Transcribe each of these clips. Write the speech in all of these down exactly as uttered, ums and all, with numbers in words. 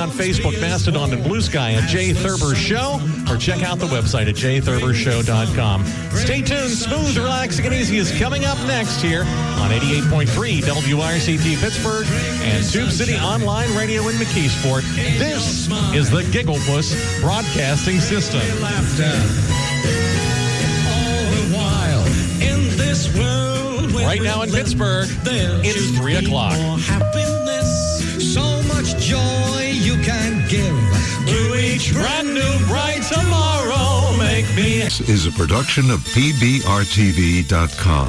on Facebook, Mastodon, and Blue Sky at Jay Thurber Show, or check out the website at jay thurber show dot com. Stay tuned. Smooth, relaxing, and easy is coming up next here on eighty-eight point three W R C T Pittsburgh and Tube City Online Radio in McKeesport. This is the Gigglepuss Broadcasting System. Right now in Pittsburgh, it's three o'clock. Happiness, so much joy you can give to each brand new bright tomorrow. Make me. This is a production of P B R T V dot com.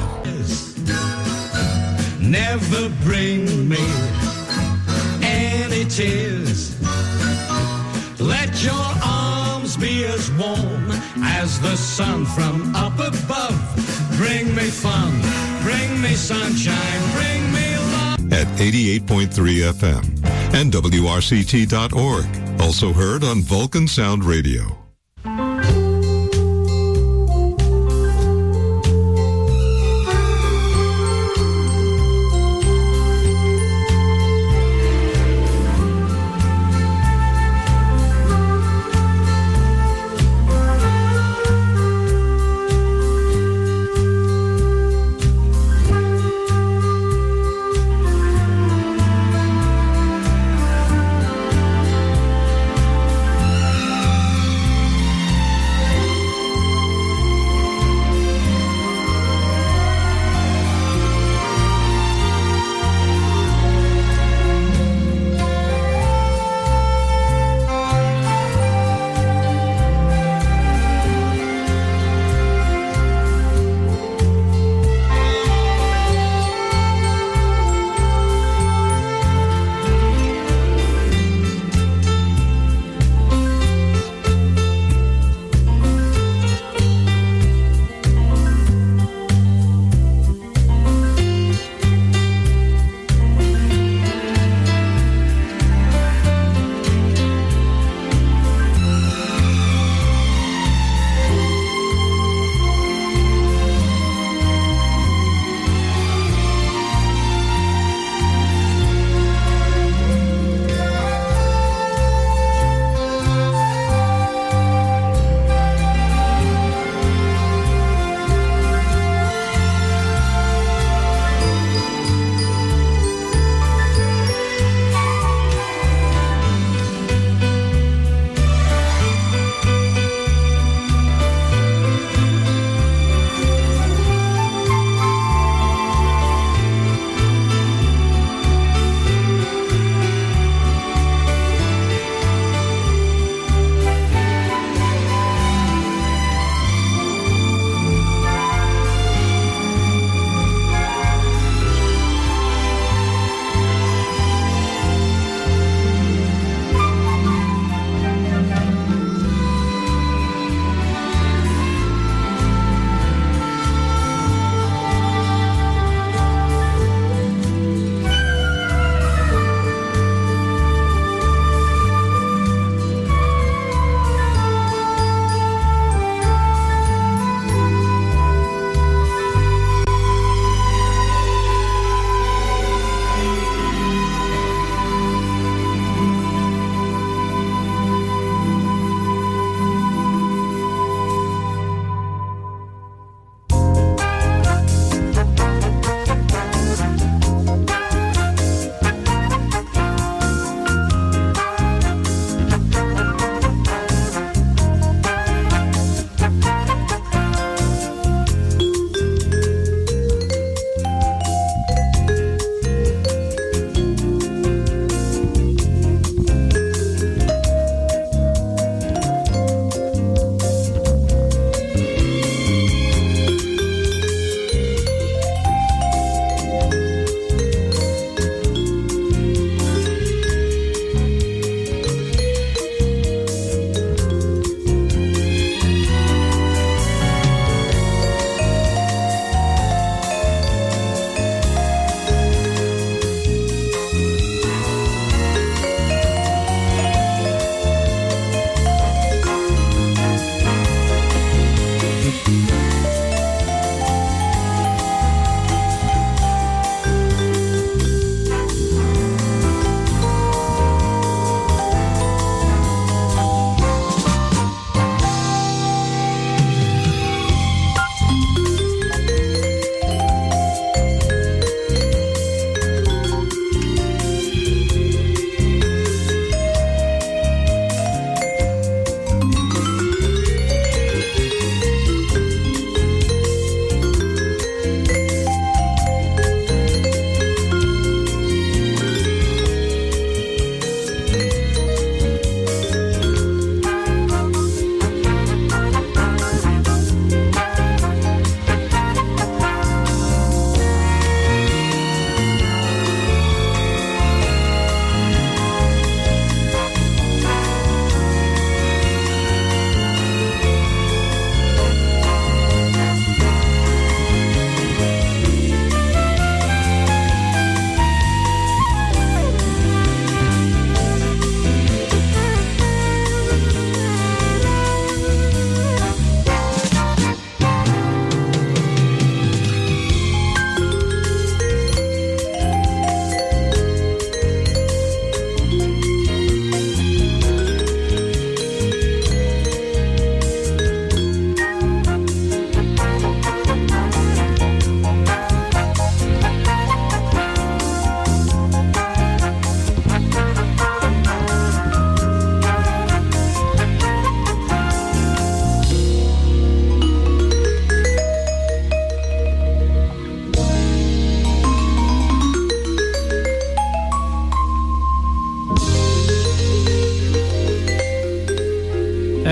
Never bring me any tears. Let your arms be as warm as the sun from up above. Bring me fun, bring me sunshine, bring me love. At eighty-eight point three F M and W R C T dot org. Also heard on Vulcan Sound Radio.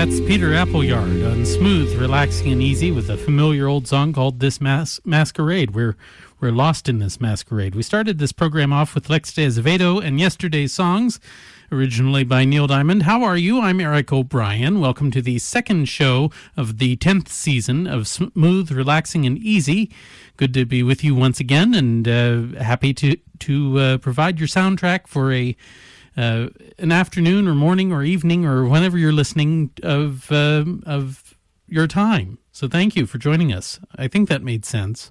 That's Peter Appleyard on Smooth, Relaxing and Easy with a familiar old song called This Mas- Masquerade. We're, we're lost in this masquerade. We started this program off with Lex de Azevedo and Yesterday's Songs, originally by Neil Diamond. How are you? I'm Eric O'Brien. Welcome to the second show of the tenth season of Smooth, Relaxing and Easy. Good to be with you once again, and uh, happy to, to uh, provide your soundtrack for a Uh, an afternoon or morning or evening or whenever you're listening of uh, of your time. So thank you for joining us. I think that made sense.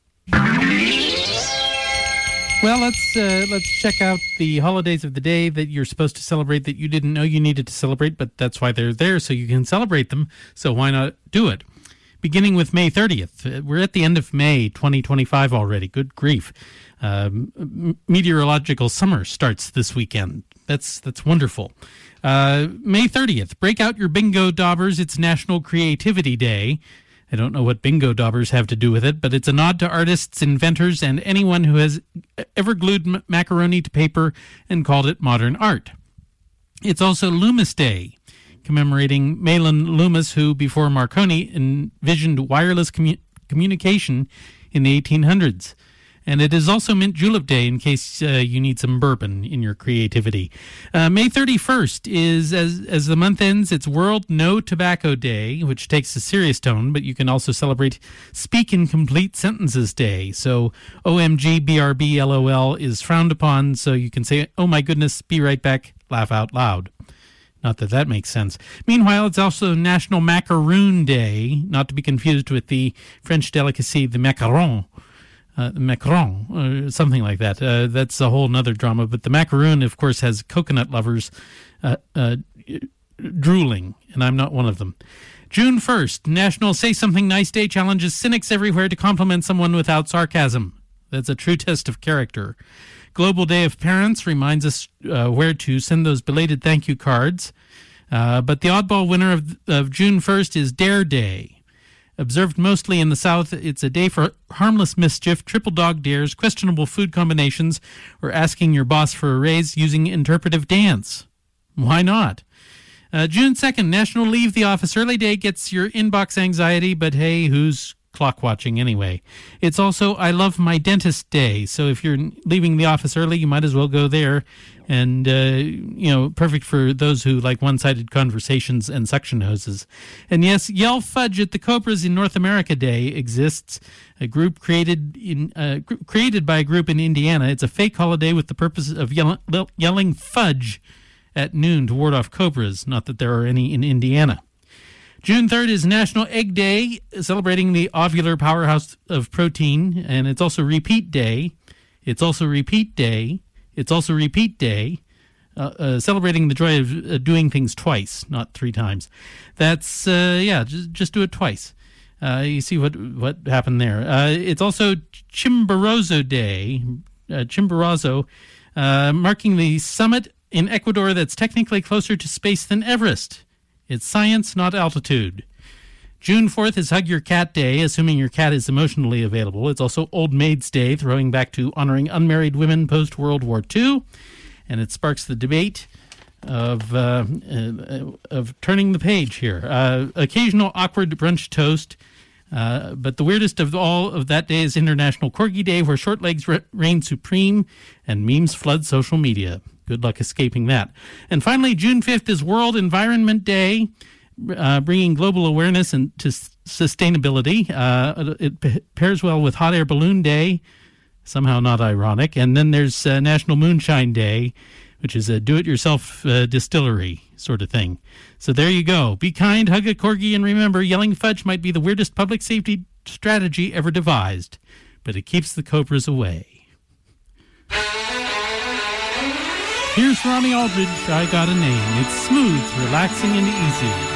Well, let's uh, let's check out the holidays of the day that you're supposed to celebrate that you didn't know you needed to celebrate, but that's why they're there, so you can celebrate them. So why not do it? Beginning with May thirtieth. We're at the end of May twenty twenty-five already. Good grief. Um, meteorological summer starts this weekend. That's that's wonderful. Uh, May thirtieth, break out your bingo daubers. It's National Creativity Day. I don't know what bingo daubers have to do with it, but it's a nod to artists, inventors, and anyone who has ever glued m- macaroni to paper and called it modern art. It's also Loomis Day, commemorating Mahlon Loomis, who, before Marconi, envisioned wireless commu- communication in the eighteen hundreds. And it is also Mint Julep Day in case uh, you need some bourbon in your creativity. Uh, May thirty-first is, as as the month ends, it's World No Tobacco Day, which takes a serious tone, but you can also celebrate Speak in Complete Sentences Day. So O M G, B R B, L O L is frowned upon, so you can say, oh my goodness, be right back, laugh out loud. Not that that makes sense. Meanwhile, it's also National Macaroon Day, not to be confused with the French delicacy, the macaron. Uh, macaron, or something like that. Uh, that's a whole nother drama. But the macaroon, of course, has coconut lovers uh, uh, drooling, and I'm not one of them. June first, National Say Something Nice Day challenges cynics everywhere to compliment someone without sarcasm. That's a true test of character. Global Day of Parents reminds us uh, where to send those belated thank you cards. Uh, but the oddball winner of, of June first is Dare Day. Observed mostly in the South, it's a day for harmless mischief, triple dog dares, questionable food combinations, or asking your boss for a raise using interpretive dance. Why not? Uh, June second, National Leave the Office Early Day gets your inbox anxiety, but hey, who's clock watching anyway? It's also I Love My Dentist Day, so if you're leaving the office early, you might as well go there. And, uh, you know, perfect for those who like one-sided conversations and suction hoses. And yes, Yell Fudge at the Cobras in North America Day exists. A group created in uh, gr- created by a group in Indiana. It's a fake holiday with the purpose of yell- yelling fudge at noon to ward off cobras. Not that there are any in Indiana. June third is National Egg Day, celebrating the ovular powerhouse of protein. And it's also Repeat Day. It's also Repeat Day. It's also Repeat Day, uh, uh, celebrating the joy of uh, doing things twice, not three times. That's, uh, yeah, just, just do it twice. Uh, you see what what happened there. Uh, it's also Chimborazo Day, uh, Chimborazo, uh, marking the summit in Ecuador that's technically closer to space than Everest. It's science, not altitude. June fourth is Hug Your Cat Day, assuming your cat is emotionally available. It's also Old Maid's Day, throwing back to honoring unmarried women post-World War Two. And it sparks the debate of uh, uh, of turning the page here. Uh, occasional awkward brunch toast. Uh, but the weirdest of all of that day is International Corgi Day, where short legs re- reign supreme and memes flood social media. Good luck escaping that. And finally, June fifth is World Environment Day. Uh, bringing global awareness and to sustainability. Uh, it p- pairs well with Hot Air Balloon Day, somehow not ironic. And then there's uh, National Moonshine Day, which is a do-it-yourself uh, distillery sort of thing. So there you go. Be kind, hug a corgi, and remember, yelling fudge might be the weirdest public safety strategy ever devised, but it keeps the cobras away. Here's Ronnie Aldridge, I Got a Name. It's smooth, relaxing, and easy.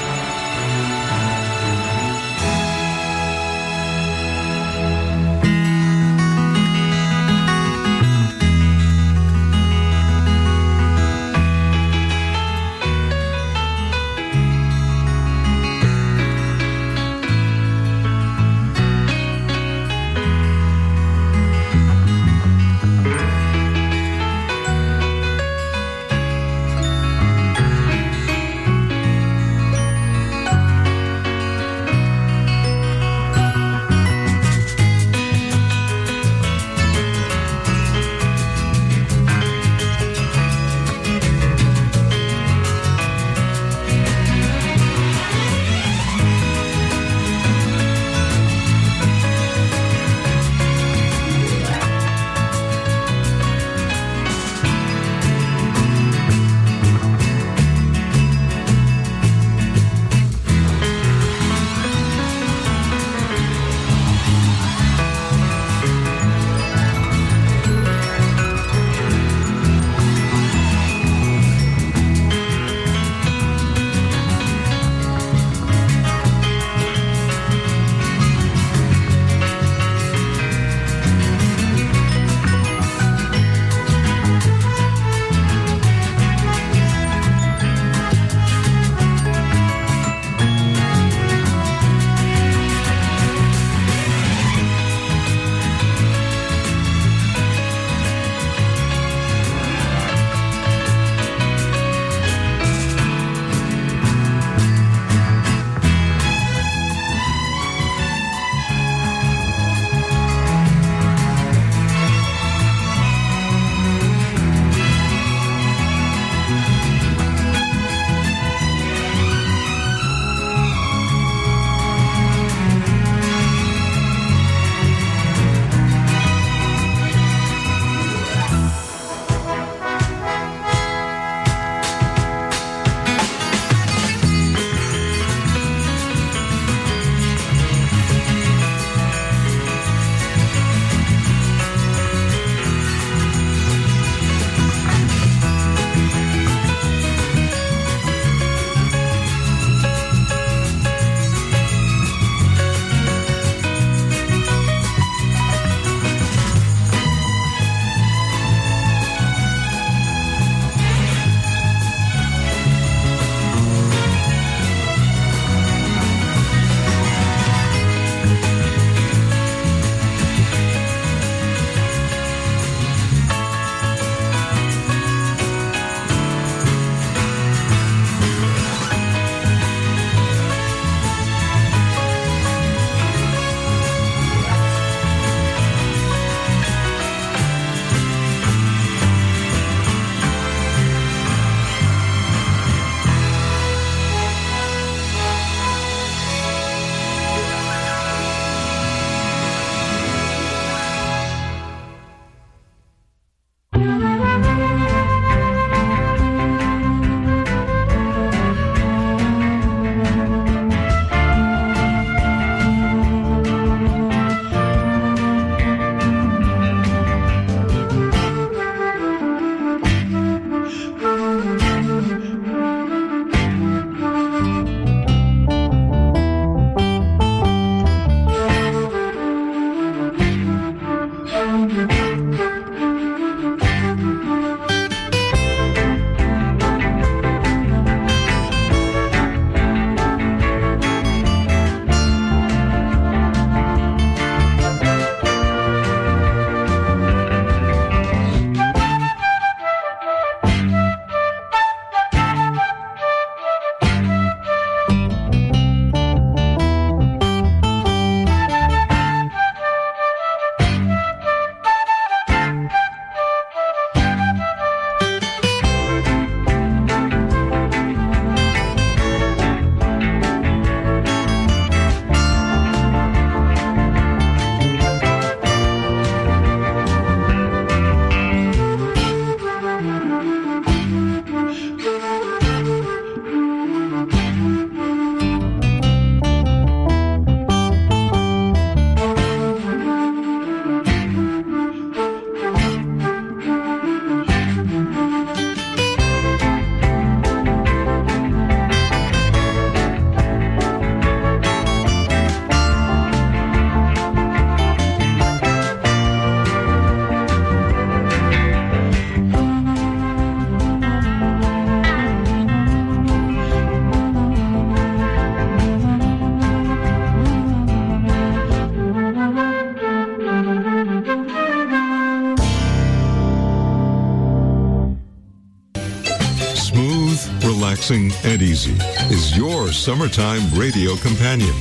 relaxing, and easy is your summertime radio companion.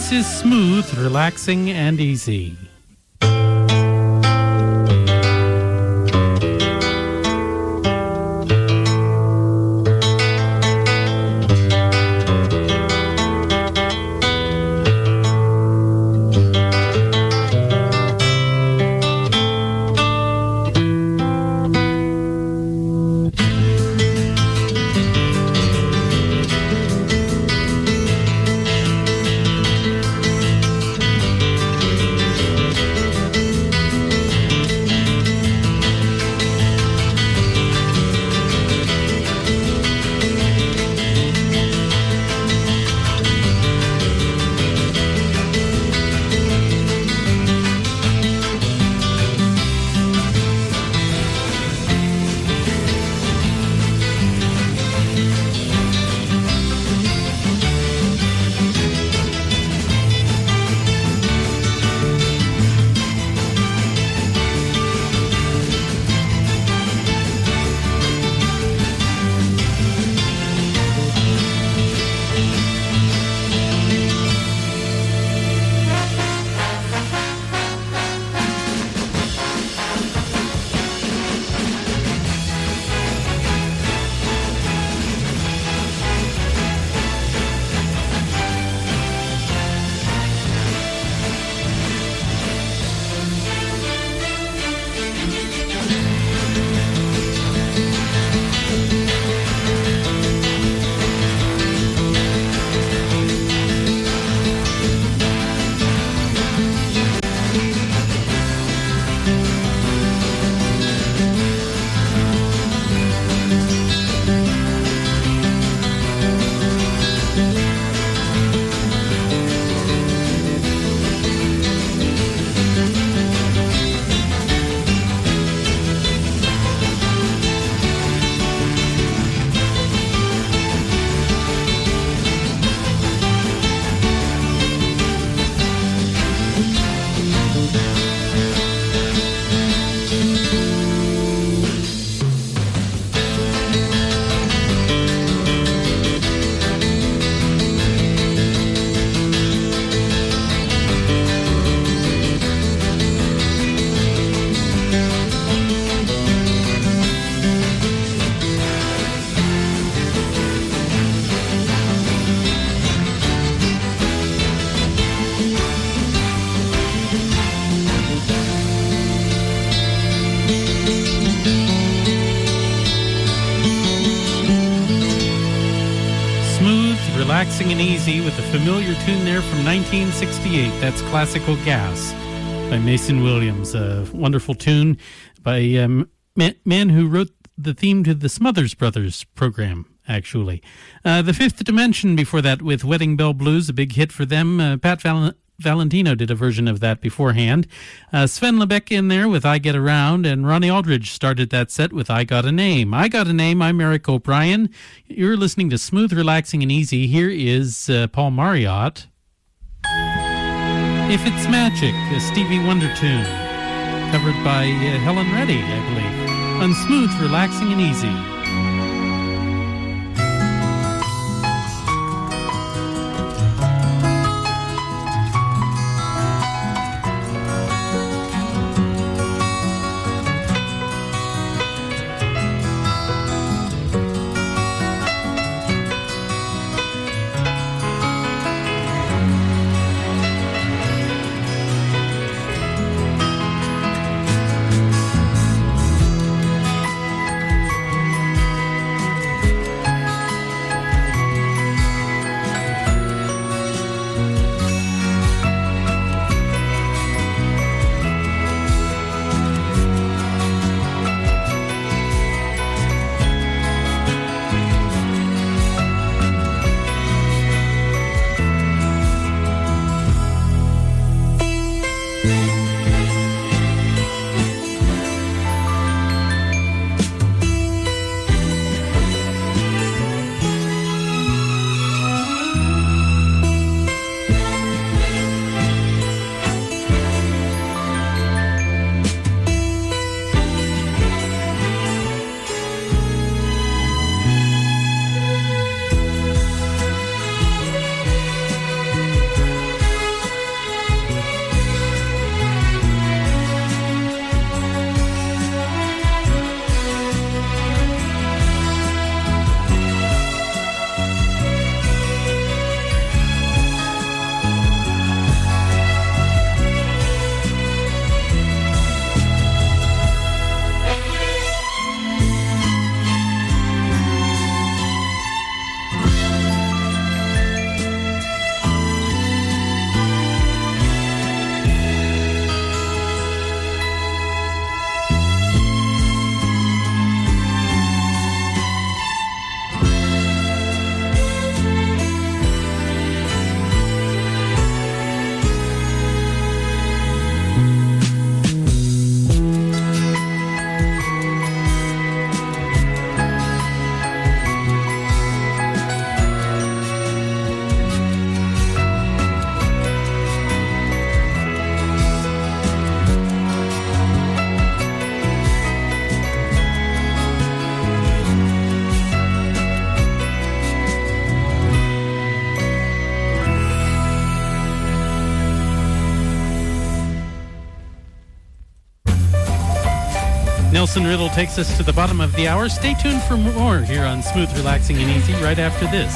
This is Smooth, Relaxing, and Easy. Relaxing and Easy with a familiar tune there from nineteen sixty-eight. That's Classical Gas by Mason Williams. A wonderful tune by a um, man, man who wrote the theme to the Smothers Brothers program, actually. Uh, the Fifth Dimension before that with Wedding Bell Blues, a big hit for them. Uh, Pat Val- Valentino did a version of that beforehand. Uh, Sven Lebeck in there with I Get Around, and Ronnie Aldridge started that set with I Got a Name. I Got a Name, I'm Eric O'Brien. You're listening to Smooth, Relaxing, and Easy. Here is uh, Paul Marriott. If It's Magic, a Stevie Wonder tune, covered by uh, Helen Reddy, I believe, on Smooth, Relaxing, and Easy. Wilson Riddle takes us to the bottom of the hour. Stay tuned for more here on Smooth, Relaxing, and Easy right after this.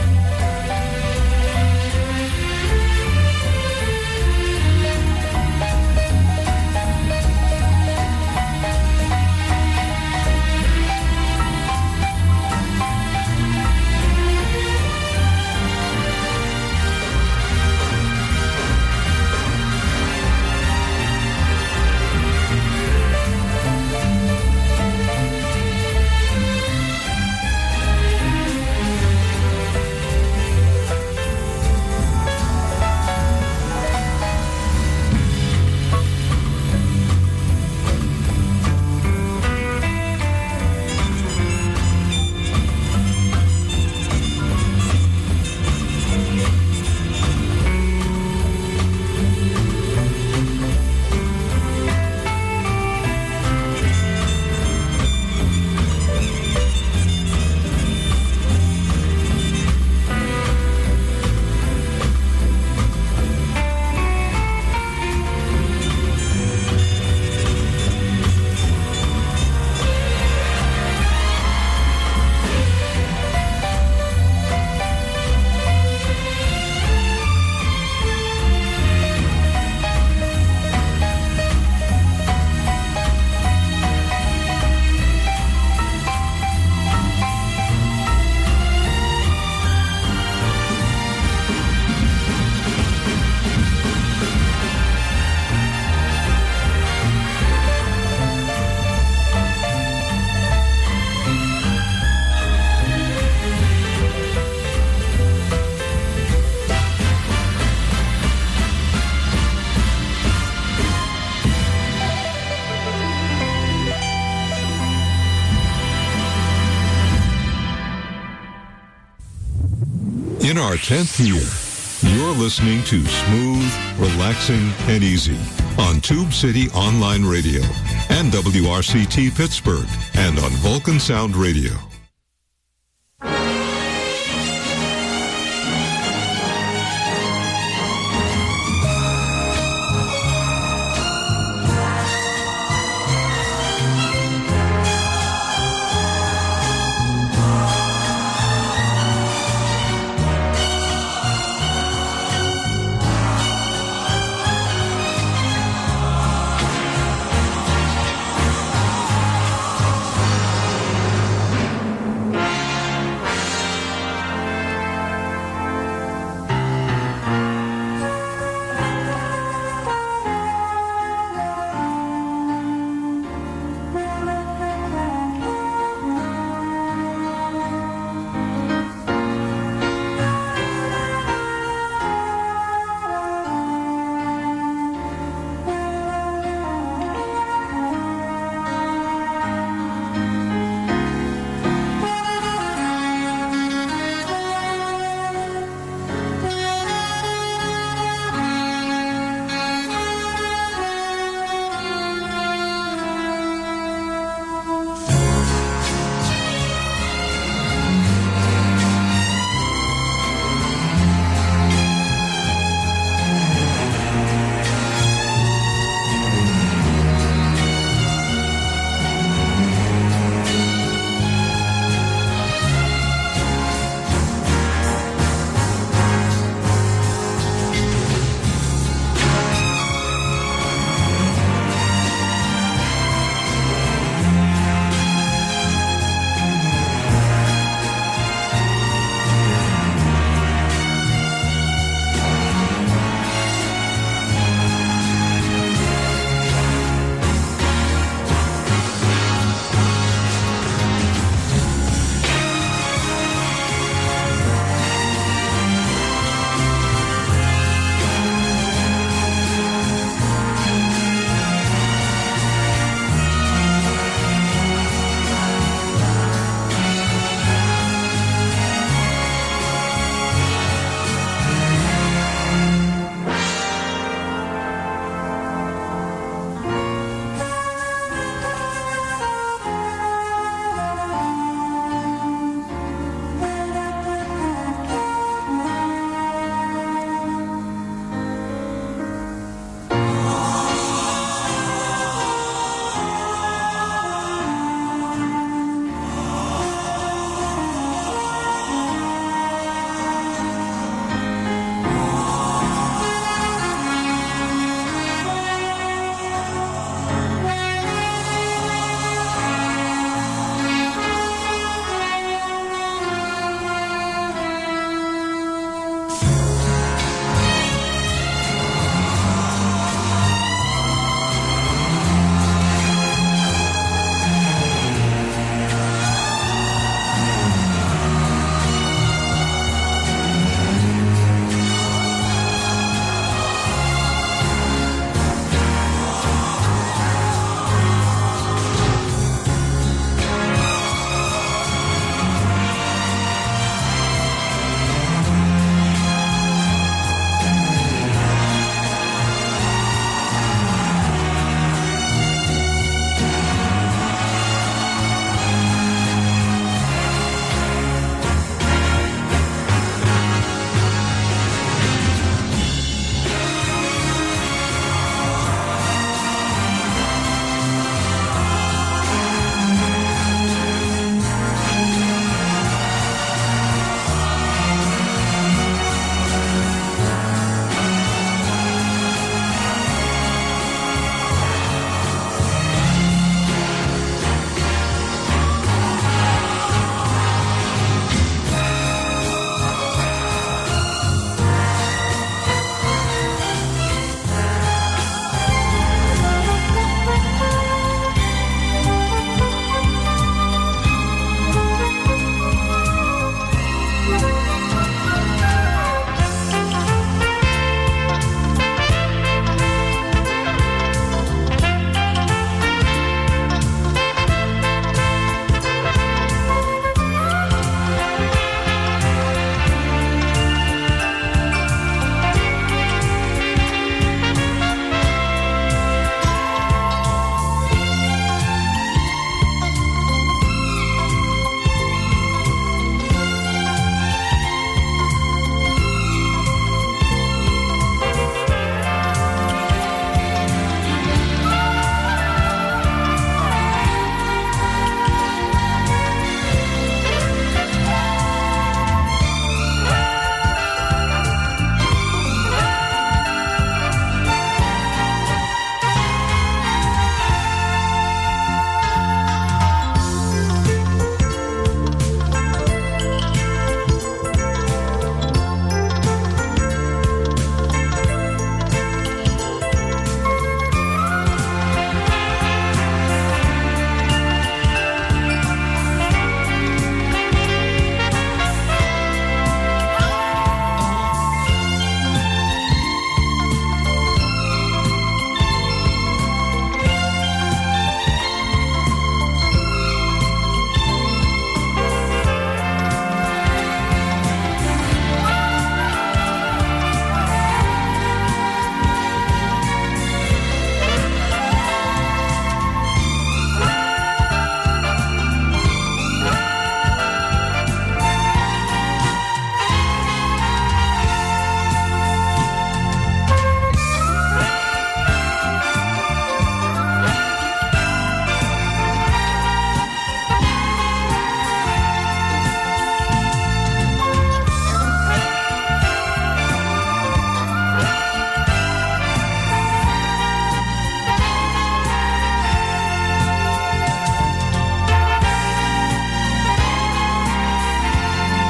In our tenth year, you're listening to Smooth, Relaxing, and Easy on Tube City Online Radio and W R C T Pittsburgh and on Vulcan Sound Radio.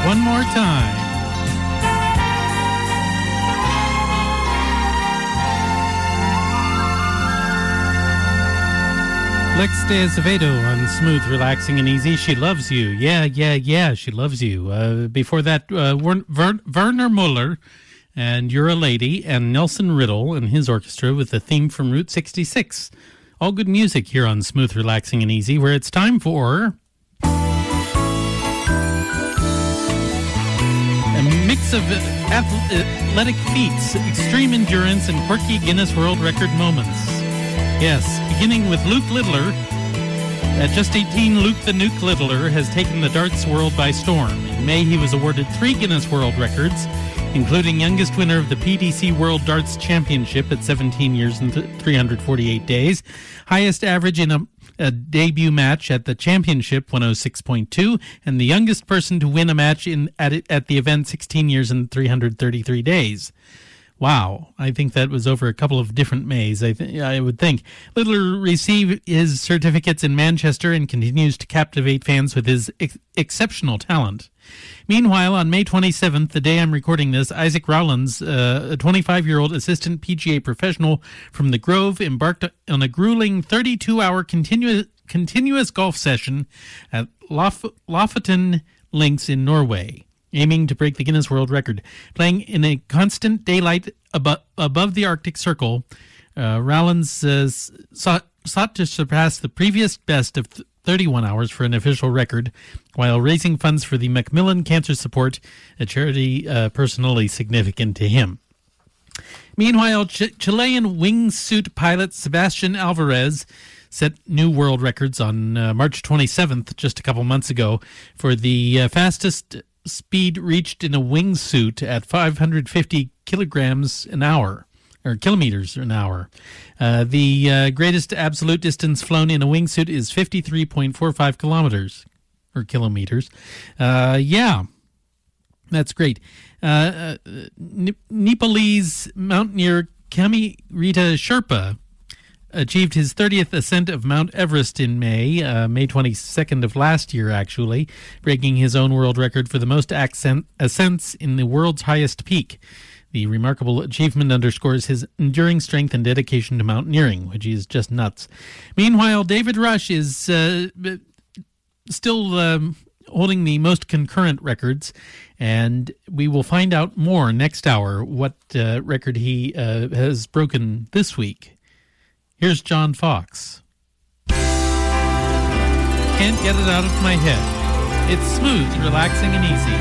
one more time. Lex de Azevedo on Smooth, Relaxing, and Easy. She loves you. Yeah, yeah, yeah, she loves you. Uh, before that, uh, Ver- Werner Muller and You're a Lady, and Nelson Riddle and his orchestra with the theme from Route sixty-six. All good music here on Smooth, Relaxing, and Easy, where it's time for a mix of athletic feats, extreme endurance, and quirky Guinness World Record moments. Yes, beginning with Luke Littler. At just eighteen, Luke the Nuke Littler has taken the darts world by storm. In May, he was awarded three Guinness World Records, including youngest winner of the P D C World Darts Championship at seventeen years and three hundred forty-eight days, highest average in a, a debut match at the championship, one oh six point two, and the youngest person to win a match in at, at the event, sixteen years and three hundred thirty-three days. Wow, I think that was over a couple of different Mays, I, th- I would think. Littler received his certificates in Manchester and continues to captivate fans with his ex- exceptional talent. Meanwhile, on May twenty-seventh, the day I'm recording this, Isaac Rowlands, uh, a twenty-five-year-old assistant P G A professional from the Grove, embarked on a grueling thirty-two hour continuous, continuous golf session at Lof- Lofoten Links in Norway, aiming to break the Guinness World Record. Playing in a constant daylight abo- above the Arctic Circle, uh, Rowlands uh, sought, sought to surpass the previous best of th- thirty-one hours for an official record, while raising funds for the Macmillan Cancer Support, a charity uh, personally significant to him. Meanwhile, Ch- Chilean wingsuit pilot Sebastian Alvarez set new world records on uh, March twenty-seventh, just a couple months ago, for the uh, fastest speed reached in a wingsuit at five hundred fifty kilograms an hour, or kilometers an hour. Uh, the uh, greatest absolute distance flown in a wingsuit is fifty-three point four five kilometers, or kilometers. Uh, yeah, that's great. Uh, uh, N- Nepalese mountaineer Kamirita Sherpa achieved his thirtieth ascent of Mount Everest in May, uh, May twenty-second of last year, actually, breaking his own world record for the most accent, ascents in the world's highest peak. The remarkable achievement underscores his enduring strength and dedication to mountaineering, which is just nuts. Meanwhile, David Rush is uh, still um, holding the most concurrent records, and we will find out more next hour what uh, record he uh, has broken this week. Here's John Fox. Can't get it out of my head. It's smooth, relaxing, and easy.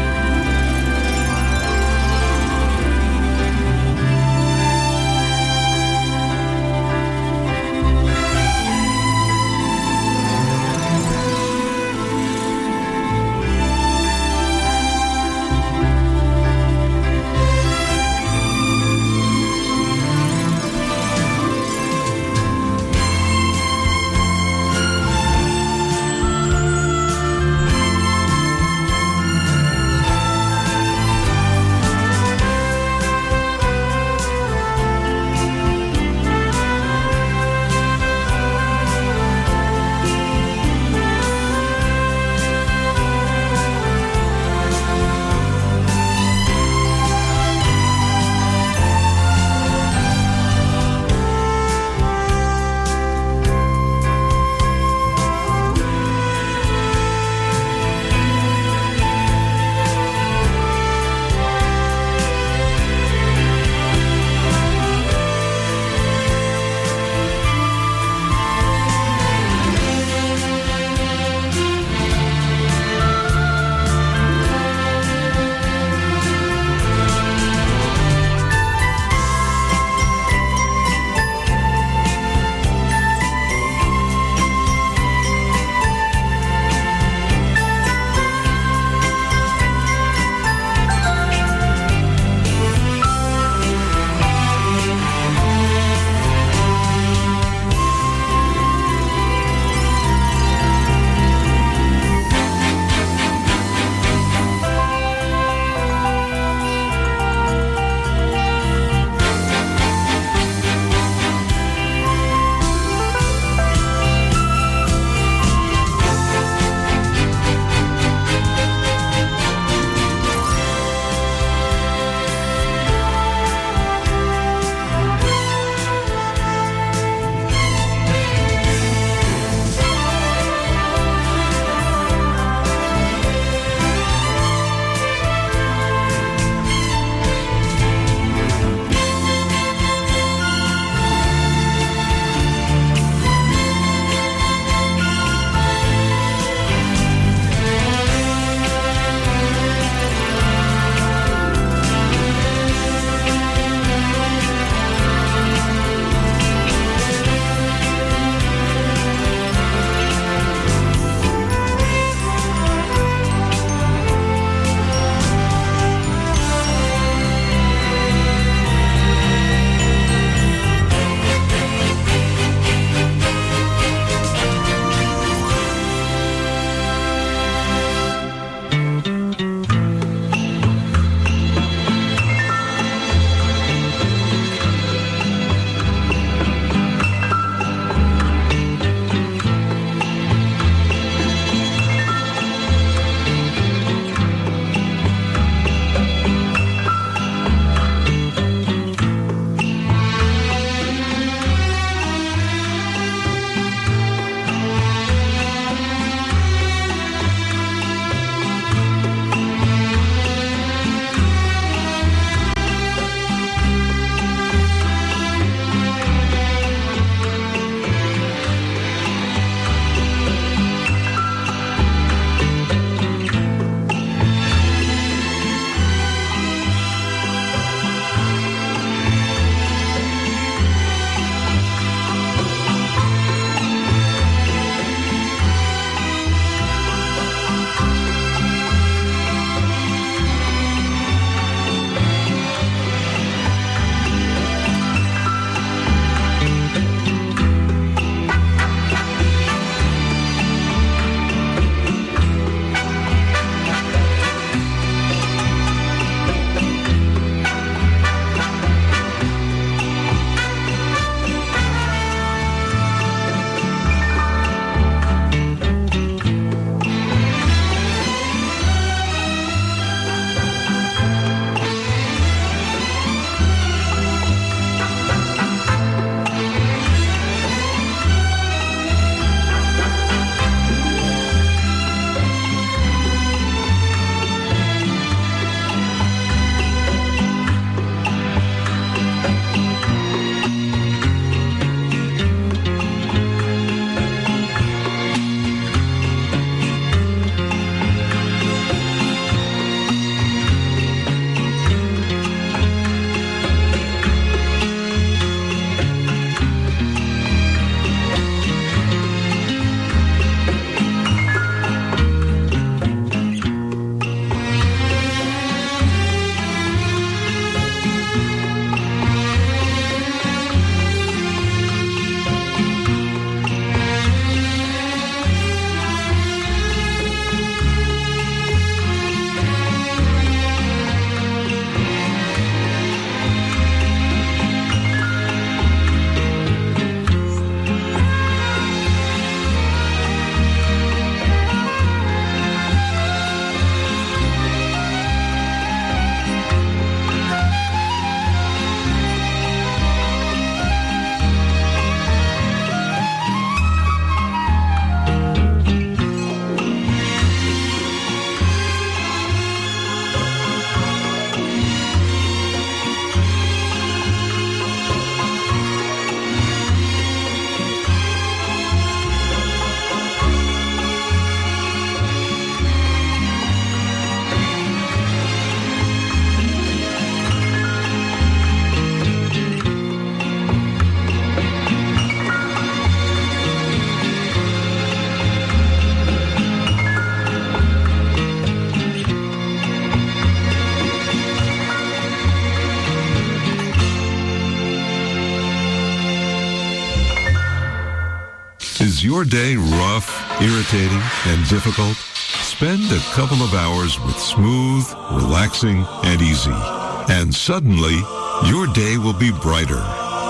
your day rough, irritating, and difficult? Spend a couple of hours with Smooth, Relaxing, and Easy. And suddenly, your day will be brighter.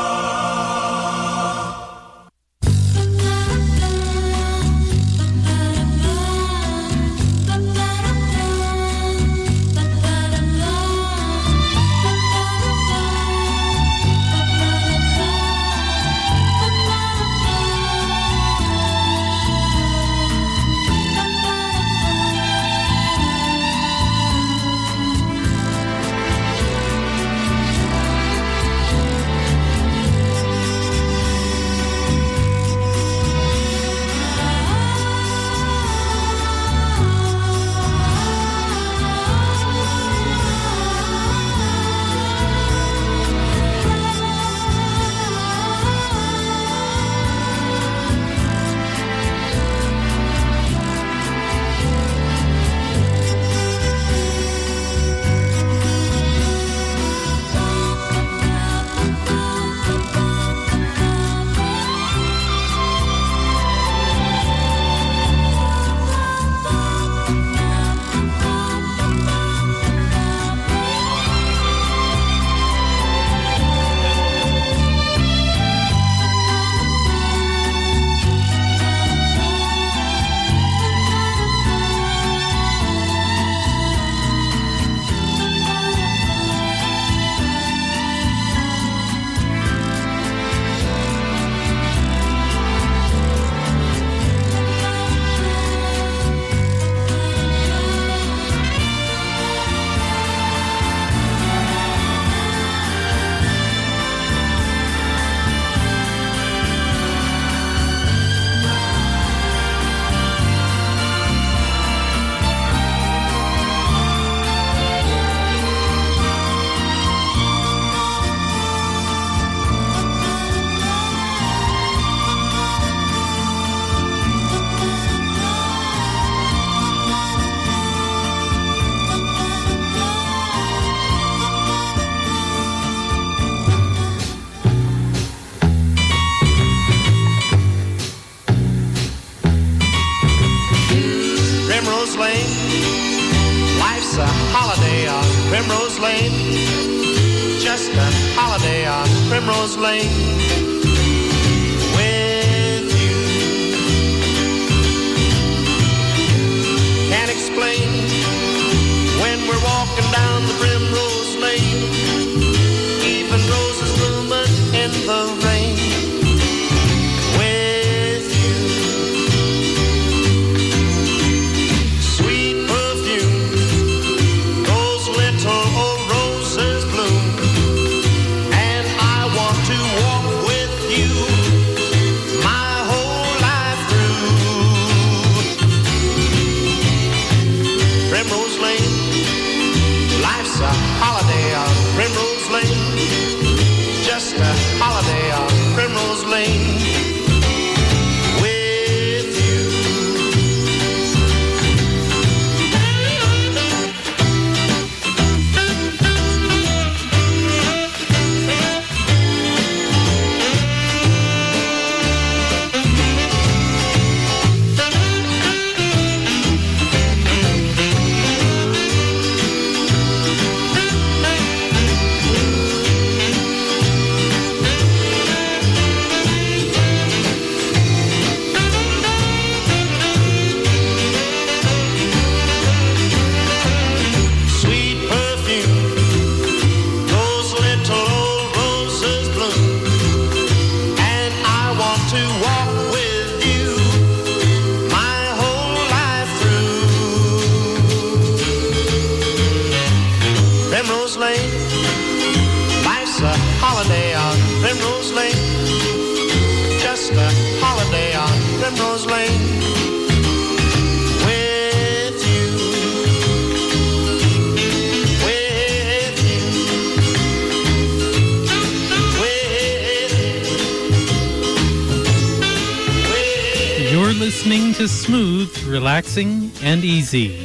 Primrose Lane, just a holiday on Primrose Lane with you. Can't explain when we're walking down the Primrose Lane, even roses blooming in the rain with you. Sweet perfume, those little old roses bloom, and I want to walk with you my whole life through. Primrose Lane, life's a holiday on Primrose Lane, just a holiday on Primrose Lane with you. Sweet perfume, those little old roses bloom, and I want to walk with you my whole life through. Primrose Lane, life's a holiday on Primrose Lane, just a holiday on Primrose Lane with you, with you, with you, with You're listening to Smooth, Relaxing, and Easy.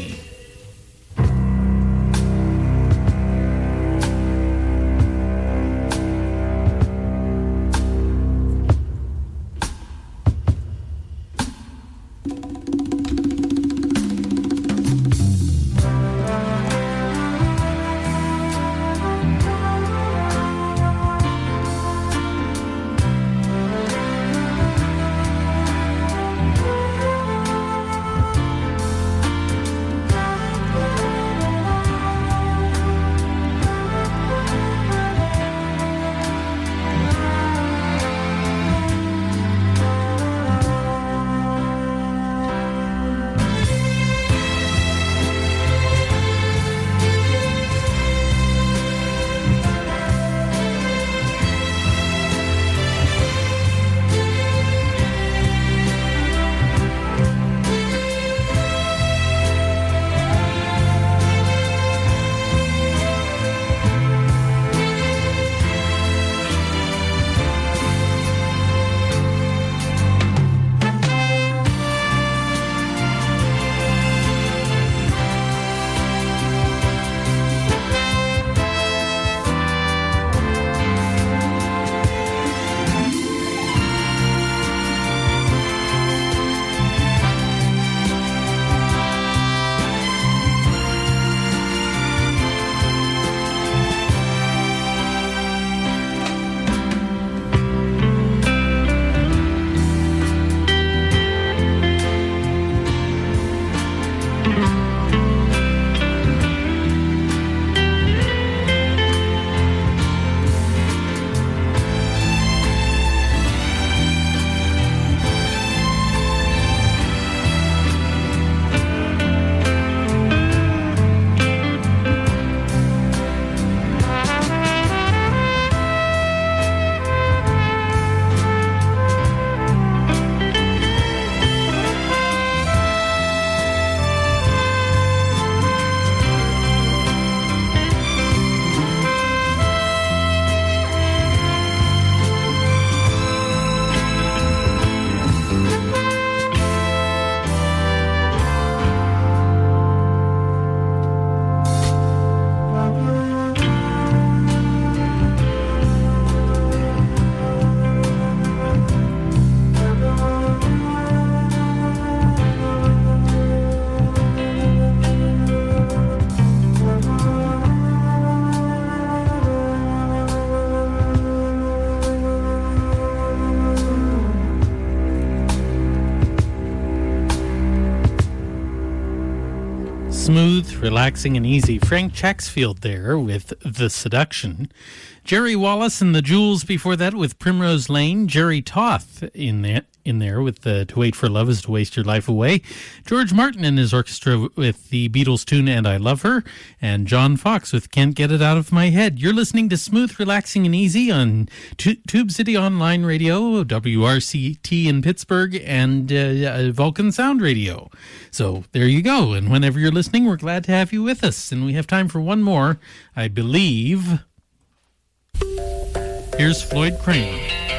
Smooth, relaxing, and easy. Frank Chaxfield there with The Seduction. Jerry Wallace and the Jewels before that with Primrose Lane. Jerry Toth in there, in there with the To Wait for Love is to Waste Your Life Away. George Martin and his orchestra with the Beatles tune And I Love Her. And John Fox with Can't Get It Out of My Head. You're listening to Smooth, Relaxing, and Easy on T- Tube City Online Radio, W R C T in Pittsburgh, and uh, Vulcan Sound Radio. So there you go. And whenever you're listening, we're glad to have you with us. And we have time for one more, I believe. Here's Floyd Kramer.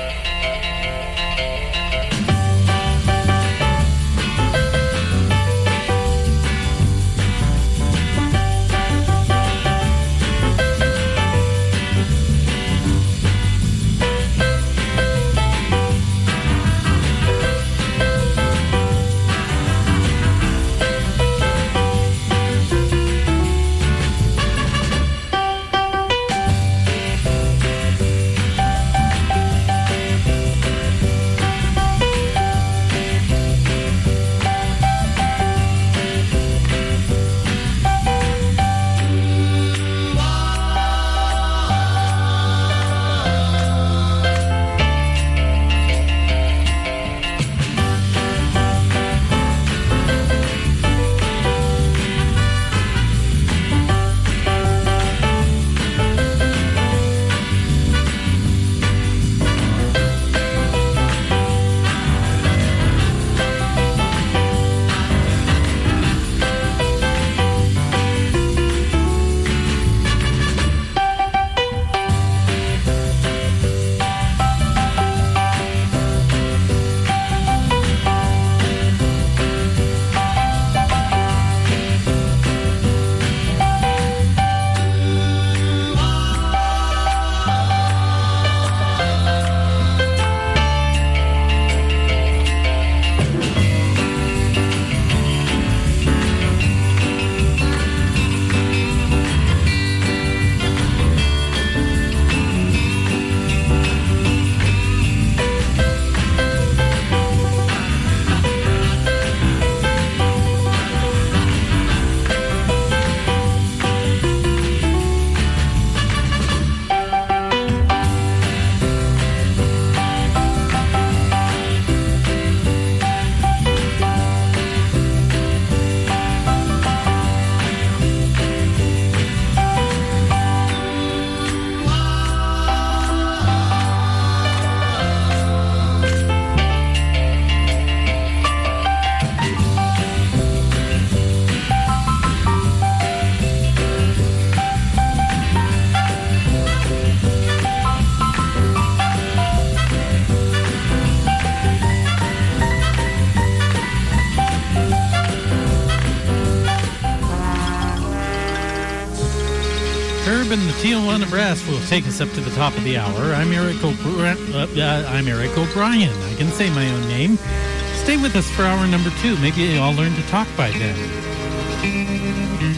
The Tijuana Brass will take us up to the top of the hour. I'm Eric O'Brien. Uh, uh, I'm Eric O'Brien. I can say my own name. Stay with us for hour number two. Maybe I'll learn to talk by then.